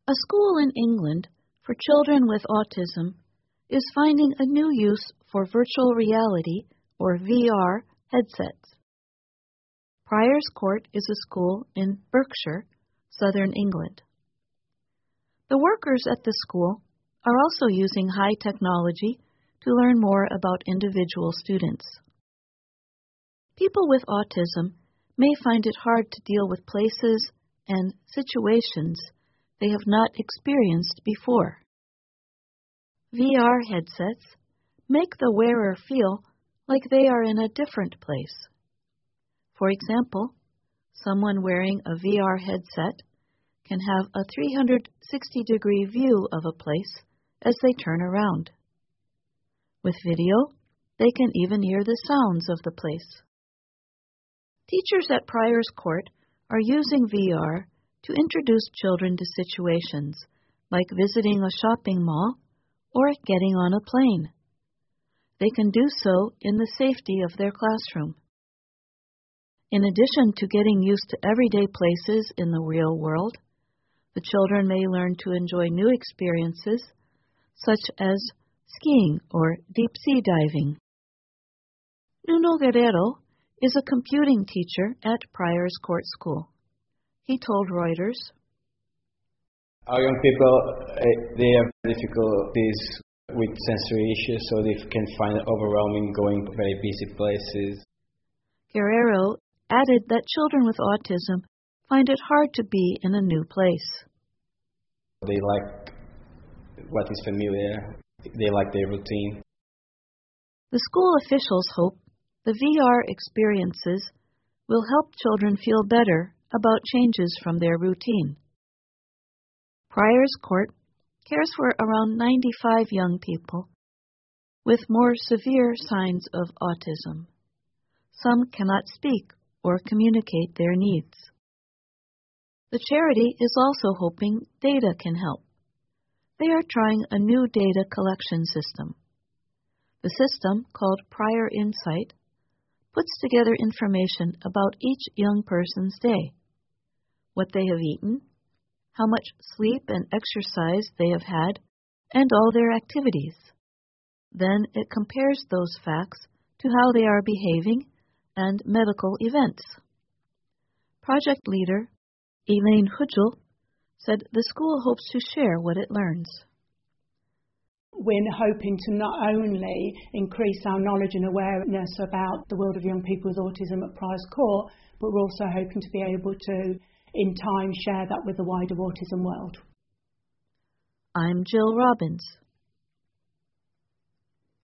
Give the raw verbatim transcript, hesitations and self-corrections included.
A school in England for children with autism is finding a new use for virtual reality, or V R, headsets. Priors Court is a school in Berkshire, southern England. The workers at the school are also using high technology to learn more about individual students. People with autism may find it hard to deal with places and situations they have not experienced before. V R headsets make the wearer feel like they are in a different place. For example, someone wearing a V R headset can have a three hundred sixty degree view of a place as they turn around. With video, they can even hear the sounds of the place. Teachers at Priors Court are using V R to introduce children to situations like visiting a shopping mall or getting on a plane. They can do so in the safety of their classroom. In addition to getting used to everyday places in the real world, the children may learn to enjoy new experiences such as skiing or deep-sea diving. Nuno Guerrero is a computing teacher at Priors Court School. He told Reuters, "Our young people, they have difficulties with sensory issues, so they can find it overwhelming going to very busy places." Guerrero added that children with autism find it hard to be in a new place. They like what is familiar. They like their routine. The school officials hope the V R experiences will help children feel better about changes from their routine. Priors Court cares for around ninety-five young people with more severe signs of autism. Some cannot speak or communicate their needs. The charity is also hoping data can help. They are trying a new data collection system. The system, called Prior Insight, puts together information about each young person's day, what they have eaten, how much sleep and exercise they have had, and all their activities. Then it compares those facts to how they are behaving and medical events. Project leader Elaine Hudgel said the school hopes to share what it learns. We're hoping to not only increase our knowledge and awareness about the world of young people with autism at Priors Court, but we're also hoping to be able to, in time, share that with the wider autism world. I'm Jill Robbins.